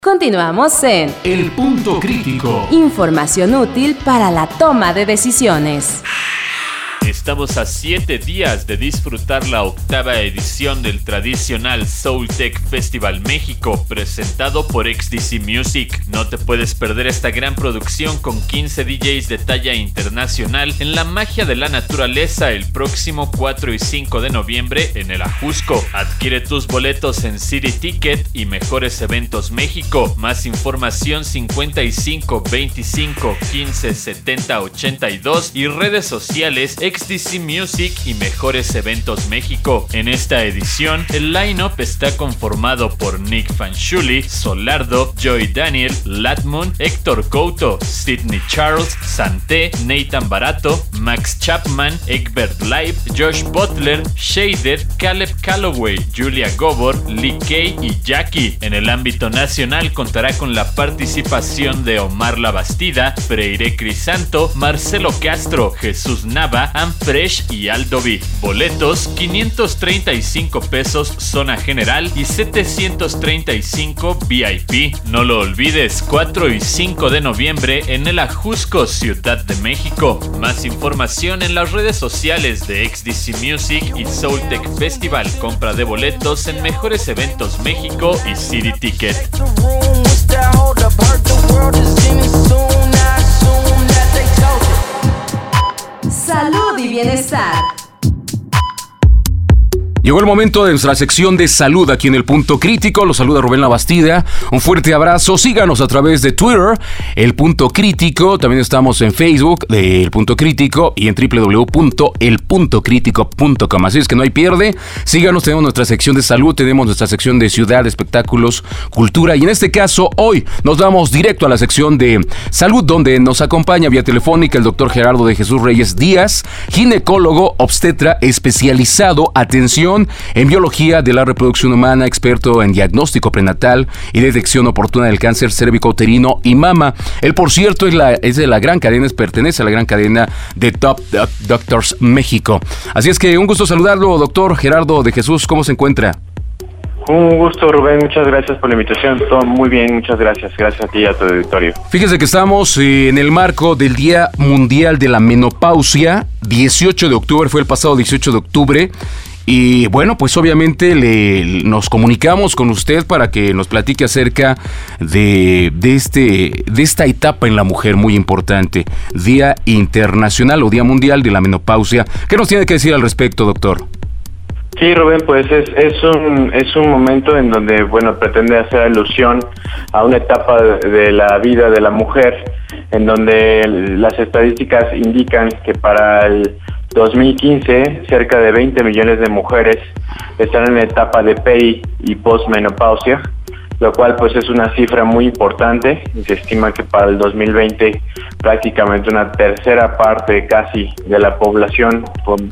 Continuamos en El Punto Crítico. Información útil para la toma de decisiones. Estamos a 7 días de disfrutar la 8ª edición del tradicional Soultech Festival México, presentado por XDC Music. No te puedes perder esta gran producción con 15 DJs de talla internacional en la magia de la naturaleza el próximo 4 y 5 de noviembre en el Ajusco. Adquiere tus boletos en City Ticket y Mejores Eventos México. Más información 55 25 15 70 82 y redes sociales XDC Music y Mejores Eventos México. En esta edición, el line-up está conformado por Nick Fanciulli, Solardo, Joy Daniel, Latmoon, Héctor Couto, Sidney Charles, Santé, Nathan Barato, Max Chapman, Egbert Live, Josh Butler, Shader, Caleb Calloway, Julia Gobor, Lee Kay y Jackie. En el ámbito nacional contará con la participación de Omar La Bastida, Freire Crisanto, Marcelo Castro, Jesús Nava, Fresh y Aldo B. Boletos 535 pesos zona general y 735 VIP. No lo olvides, 4 y 5 de noviembre en el Ajusco, Ciudad de México. Más información en las redes sociales de XDC Music y Soultech Festival. Compra de boletos en Mejores Eventos México y City Ticket. Salud y bienestar. Llegó el momento de nuestra sección de salud aquí en El Punto Crítico. Los saluda Rubén La Bastida. Un fuerte abrazo. Síganos a través de Twitter, El Punto Crítico. También estamos en Facebook de El Punto Crítico y en www.elpuntocritico.com. Así es que no hay pierde. Síganos, tenemos nuestra sección de salud, tenemos nuestra sección de ciudad, espectáculos, cultura. Y en este caso, hoy nos vamos directo a la sección de salud, donde nos acompaña vía telefónica el doctor Gerardo de Jesús Reyes Díaz, ginecólogo obstetra especializado, atención en biología de la reproducción humana, experto en diagnóstico prenatal y detección oportuna del cáncer cérvico-uterino y mama. Él, por cierto, es de la gran cadena, pertenece a la gran cadena de Top Doctors México. Así es que un gusto saludarlo, doctor Gerardo de Jesús. ¿Cómo se encuentra? Un gusto, Rubén, muchas gracias por la invitación. Todo muy bien, muchas gracias. Gracias a ti y a tu auditorio. Fíjese que estamos en el marco del Día Mundial de la Menopausia. 18 de octubre, fue el pasado 18 de octubre. Y bueno, pues obviamente nos comunicamos con usted para que nos platique acerca de esta etapa en la mujer muy importante. Día Internacional o Día Mundial de la Menopausia. ¿Qué nos tiene que decir al respecto, doctor? Sí, Rubén, pues es un momento en donde, bueno, pretende hacer alusión a una etapa de la vida de la mujer, en donde las estadísticas indican que para el 2015 cerca de 20 millones de mujeres están en etapa de peri y postmenopausia, lo cual pues es una cifra muy importante. Se estima que para el 2020 prácticamente una tercera parte casi de la población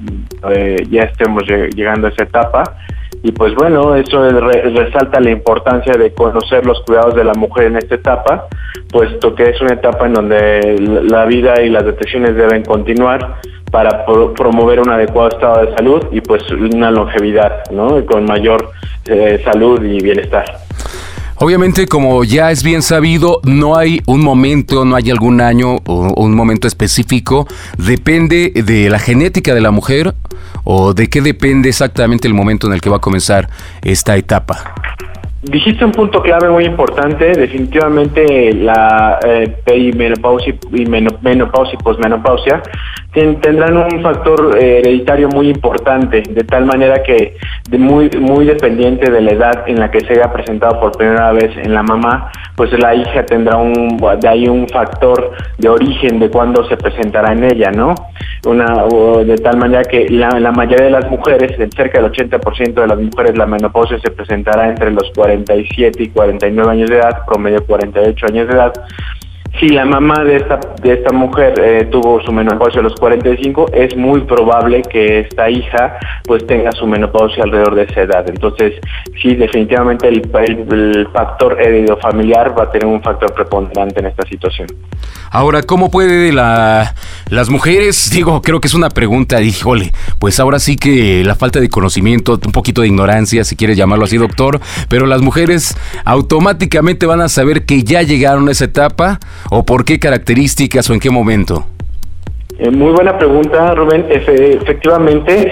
ya estemos llegando a esa etapa. Y pues bueno, eso resalta la importancia de conocer los cuidados de la mujer en esta etapa, puesto que es una etapa en donde la vida y las detecciones deben continuar para promover un adecuado estado de salud y pues una longevidad, ¿no? Con mayor salud y bienestar. Obviamente, como ya es bien sabido, no hay un momento, no hay algún año o un momento específico. ¿Depende de la genética de la mujer o de qué depende exactamente el momento en el que va a comenzar esta etapa? Dijiste un punto clave muy importante. Definitivamente la perimenopausia y menopausia y posmenopausia tendrán un factor hereditario muy importante, de tal manera que muy dependiente de la edad en la que se haya presentado por primera vez en la mamá, pues la hija tendrá de ahí un factor de origen de cuándo se presentará en ella, ¿no? De tal manera que la mayoría de las mujeres, en cerca del 80% de las mujeres, la menopausia se presentará entre los 47 y 49 años de edad, promedio 48 años de edad. Si la mamá de esta mujer tuvo su menopausia a los 45, es muy probable que esta hija pues tenga su menopausia alrededor de esa edad. Entonces, sí, definitivamente el factor heredofamiliar va a tener un factor preponderante en esta situación. Ahora, ¿cómo puede las mujeres? Digo, creo que es una pregunta, híjole, pues ahora sí que la falta de conocimiento, un poquito de ignorancia, si quieres llamarlo así, doctor, pero las mujeres automáticamente van a saber que ya llegaron a esa etapa, ¿o por qué características o en qué momento? Muy buena pregunta, Rubén. Efectivamente,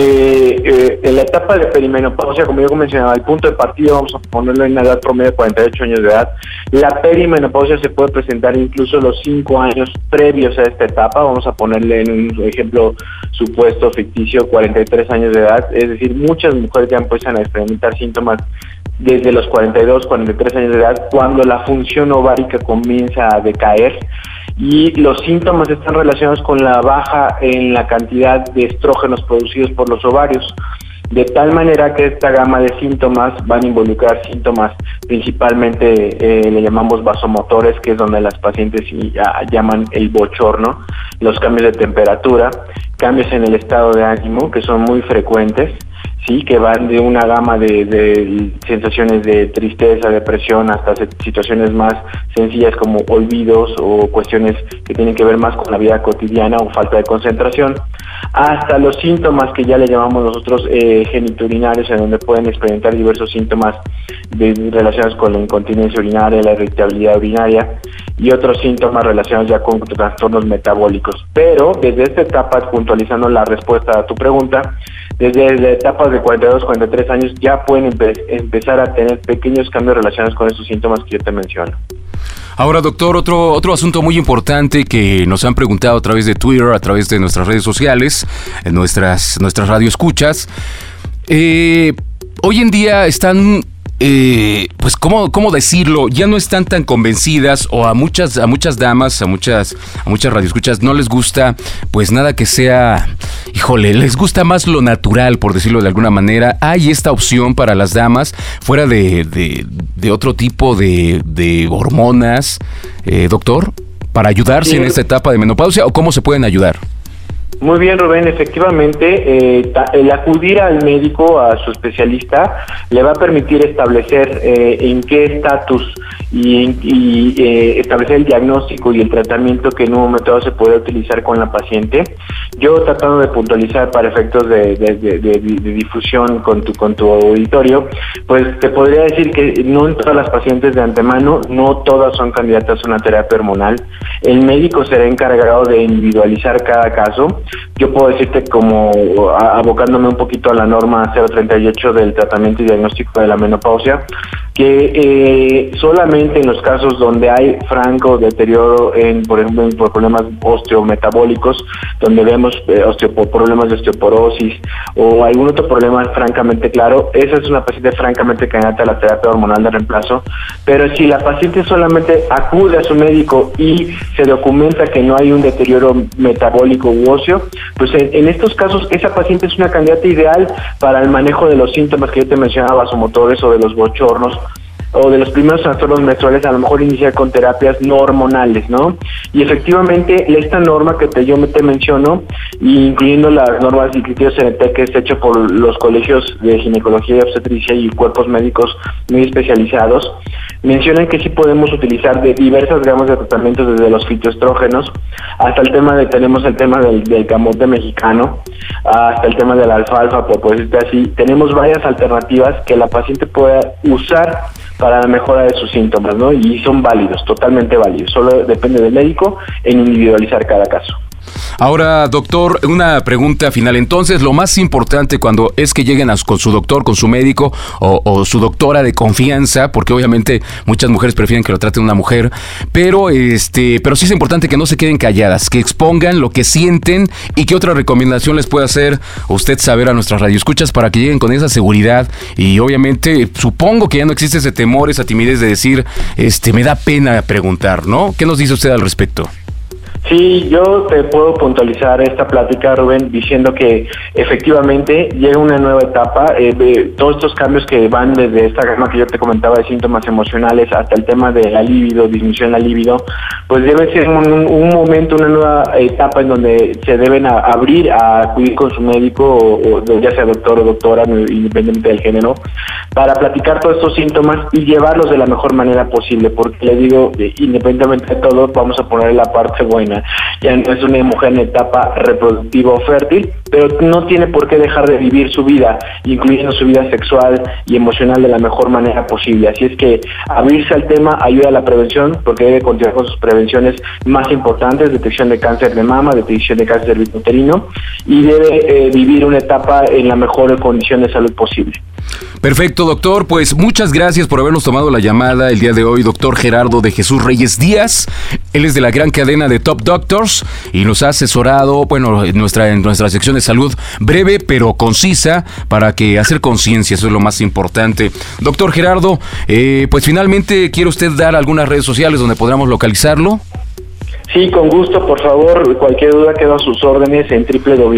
en la etapa de perimenopausia, como yo mencionaba, el punto de partida, vamos a ponerlo en una edad promedio de 48 años de edad. La perimenopausia se puede presentar incluso los 5 años previos a esta etapa. Vamos a ponerle en un ejemplo supuesto ficticio, 43 años de edad. Es decir, muchas mujeres ya empiezan a experimentar síntomas desde los 42, 43 años de edad, cuando la función ovárica comienza a decaer. Y los síntomas están relacionados con la baja en la cantidad de estrógenos producidos por los ovarios, de tal manera que esta gama de síntomas van a involucrar síntomas principalmente, le llamamos vasomotores, que es donde las pacientes llaman el bochorno, los cambios de temperatura, cambios en el estado de ánimo, que son muy frecuentes, sí, que van de una gama de sensaciones de tristeza, depresión, hasta situaciones más sencillas como olvidos o cuestiones que tienen que ver más con la vida cotidiana o falta de concentración, hasta los síntomas que ya le llamamos nosotros genitourinarios, en donde pueden experimentar diversos síntomas relacionados con la incontinencia urinaria, la irritabilidad urinaria y otros síntomas relacionados ya con trastornos metabólicos. Pero desde esta etapa, puntualizando la respuesta a tu pregunta, desde etapas de 42, 43 años ya pueden empezar a tener pequeños cambios relacionados con esos síntomas que yo te menciono. Ahora, doctor, otro asunto muy importante que nos han preguntado a través de Twitter, a través de nuestras redes sociales, en nuestras radioescuchas. Hoy en día están, pues, ¿cómo decirlo? Ya no están tan convencidas, o a muchas damas, a muchas radioescuchas no les gusta, pues, nada que sea, híjole, les gusta más lo natural, por decirlo de alguna manera. Hay esta opción para las damas, fuera de otro tipo de hormonas, doctor, para ayudarse en esta etapa de menopausia, ¿o cómo se pueden ayudar? Muy bien, Rubén, efectivamente, el acudir al médico, a su especialista, le va a permitir establecer en qué estatus y establecer el diagnóstico y el tratamiento que en un momento dado se puede utilizar con la paciente. Yo, tratando de puntualizar para efectos de difusión con tu auditorio, pues te podría decir que no en todas las pacientes de antemano, no todas son candidatas a una terapia hormonal. El médico será encargado de individualizar cada caso. Yo puedo decirte, como abocándome un poquito a la norma 038 del tratamiento y diagnóstico de la menopausia, que solamente en los casos donde hay franco deterioro, por ejemplo, por problemas osteometabólicos, donde vemos problemas de osteoporosis o algún otro problema francamente claro, esa es una paciente francamente candidata a la terapia hormonal de reemplazo. Pero si la paciente solamente acude a su médico y se documenta que no hay un deterioro metabólico u óseo, pues en estos casos esa paciente es una candidata ideal para el manejo de los síntomas que yo te mencionaba, vasomotores o de los bochornos, o de los primeros trastornos menstruales, a lo mejor iniciar con terapias no hormonales, ¿no? Y efectivamente, esta norma que yo te menciono, incluyendo las normas y criterios CNT, que es hecho por los colegios de ginecología y obstetricia y cuerpos médicos muy especializados, mencionan que sí podemos utilizar de diversas gamas de tratamientos, desde los fitoestrógenos hasta tenemos el tema del camote mexicano, hasta el tema de la alfalfa, por decirte así. Tenemos varias alternativas que la paciente pueda usar para la mejora de sus síntomas, ¿no? Y son válidos, totalmente válidos. Solo depende del médico en individualizar cada caso. Ahora, doctor, una pregunta final. Entonces, lo más importante cuando es que lleguen con su doctor, con su médico o su doctora de confianza, porque obviamente muchas mujeres prefieren que lo trate una mujer, pero sí es importante que no se queden calladas, que expongan lo que sienten. ¿Y qué otra recomendación les puede hacer usted saber a nuestras radioescuchas para que lleguen con esa seguridad? Y obviamente supongo que ya no existe ese temor, esa timidez de decir, me da pena preguntar, ¿no? ¿Qué nos dice usted al respecto? Sí, yo te puedo puntualizar esta plática, Rubén, diciendo que efectivamente llega una nueva etapa. Todos estos cambios que van desde esta gama que yo te comentaba de síntomas emocionales hasta el tema de la libido, disminución de la libido, pues debe ser un momento, una nueva etapa en donde se deben abrir a acudir con su médico, o ya sea doctor o doctora, independientemente del género, para platicar todos estos síntomas y llevarlos de la mejor manera posible, porque le digo, independientemente de todo, vamos a poner la parte buena. Ya no es una mujer en etapa reproductiva o fértil, pero no tiene por qué dejar de vivir su vida, incluyendo su vida sexual y emocional de la mejor manera posible. Así es que abrirse al tema ayuda a la prevención, porque debe continuar con sus prevenciones más importantes: detección de cáncer de mama, detección de cáncer uterino, y debe vivir una etapa en la mejor condición de salud posible. Perfecto, doctor. Pues muchas gracias por habernos tomado la llamada el día de hoy, doctor Gerardo de Jesús Reyes Díaz. Él es de la gran cadena de Top Doctors y nos ha asesorado, bueno, en nuestra sección de salud breve pero concisa para que hacer conciencia, eso es lo más importante. Doctor Gerardo, pues finalmente, ¿quiere usted dar algunas redes sociales donde podamos localizarlo? Sí, con gusto, por favor, cualquier duda quedo a sus órdenes en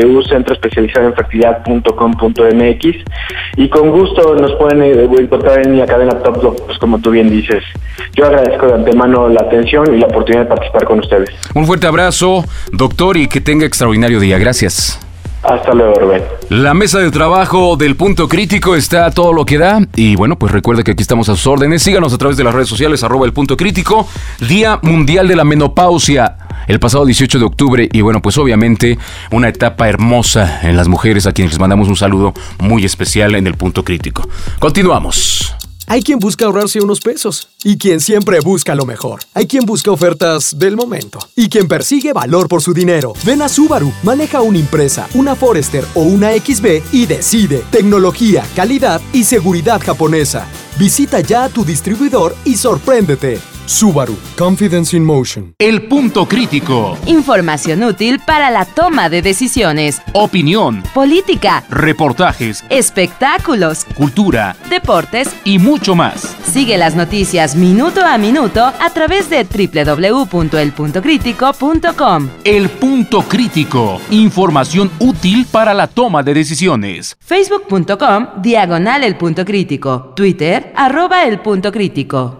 www.centroespecializadoenfertilidad.com.mx y con gusto nos pueden encontrar en la cadena Top Doctors, como tú bien dices. Yo agradezco de antemano la atención y la oportunidad de participar con ustedes. Un fuerte abrazo, doctor, y que tenga extraordinario día. Gracias. Hasta luego, Rubén. La mesa de trabajo del Punto Crítico está a todo lo que da. Y bueno, pues recuerde que aquí estamos a sus órdenes. Síganos a través de las redes sociales, @El Punto Crítico. Día Mundial de la Menopausia, el pasado 18 de octubre. Y bueno, pues obviamente una etapa hermosa en las mujeres, a quienes les mandamos un saludo muy especial en el Punto Crítico. Continuamos. Hay quien busca ahorrarse unos pesos y quien siempre busca lo mejor. Hay quien busca ofertas del momento y quien persigue valor por su dinero. Ven a Subaru, maneja una Impreza, una Forester o una XB y decide tecnología, calidad y seguridad japonesa. Visita ya a tu distribuidor y sorpréndete. Subaru, Confidence in Motion. El Punto Crítico. Información útil para la toma de decisiones. Opinión. Política. Reportajes. Espectáculos. Cultura. Deportes. Y mucho más. Sigue las noticias minuto a minuto a través de www.elpuntocritico.com. El Punto Crítico. Información útil para la toma de decisiones. Facebook.com/El Punto Crítico. Twitter @El Punto Crítico.